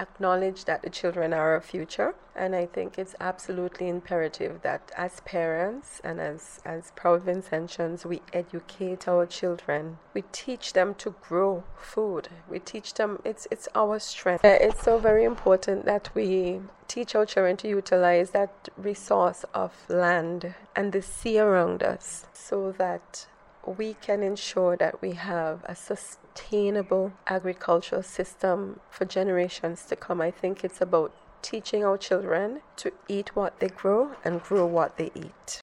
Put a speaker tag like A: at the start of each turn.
A: acknowledge that the children are our future. And I think it's absolutely imperative that as parents and as proud Vincentians, we educate our children. We teach them to grow food. We teach them it's our strength. It's so very important that we teach our children to utilize that resource of land and the sea around us so that we can ensure that we have a sustainable agricultural system for generations to come. I think it's about teaching our children to eat what they grow and grow what they eat.